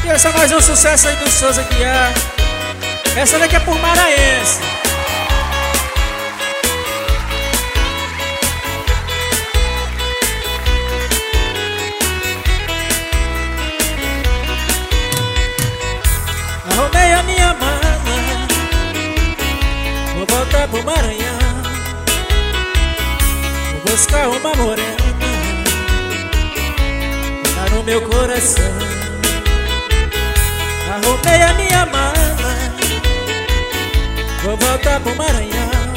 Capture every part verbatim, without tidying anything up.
Essa é mais um sucesso aí do Souza Guiar. Essa daqui é por Maranhense. Arrumei a minha mala, vou voltar pro Maranhão. Vou buscar uma morena, tá no meu coração. Arrumei a minha mala, vou voltar pro Maranhão.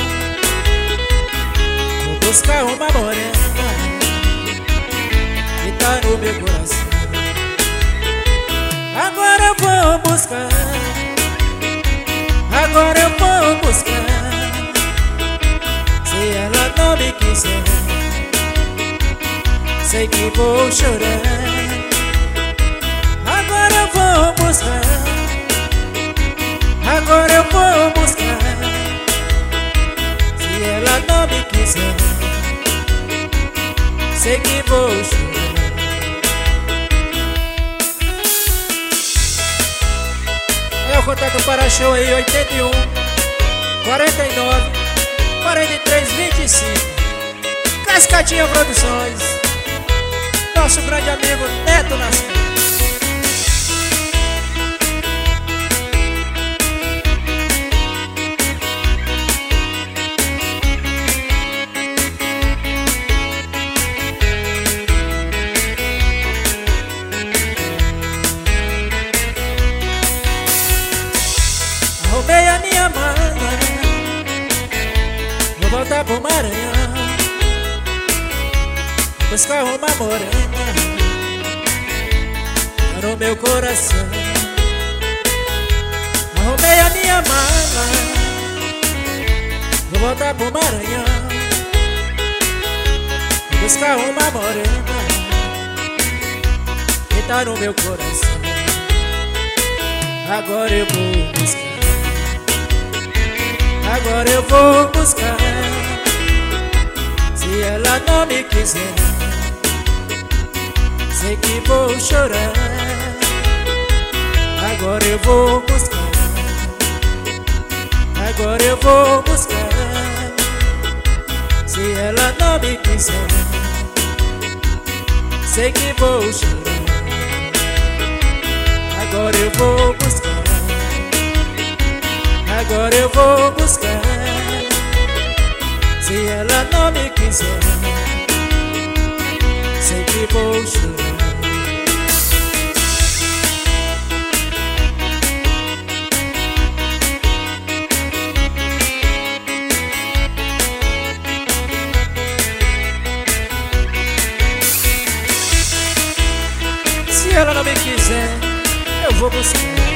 Vou buscar uma morena que tá no meu coração. Agora eu vou buscar, agora eu vou buscar. Se ela não me quiser, sei que vou chorar. Agora eu vou buscar, agora eu vou buscar. Se ela não me quiser, sei que vou chorar. É o contato para show aí, oitenta e um, quarenta e nove, quarenta e três, vinte e cinco. Cascadinha Produções. Nosso grande amigo Neto Nascimento. Arrumei a minha mala, vou voltar pro Maranhão. Buscar uma morena, tá no meu coração. Arrumei a minha mala, vou voltar pro Maranhão. Buscar uma morena que tá no meu coração. Agora eu vou buscar, agora eu vou buscar. Se ela não me quiser, sei que vou chorar. Agora eu vou buscar, agora eu vou buscar. Se ela não me quiser, sei que vou chorar. Agora eu vou buscar, agora eu vou buscar. Se ela não me quiser, sei que vou chorar. Se ela não me quiser, eu vou buscar.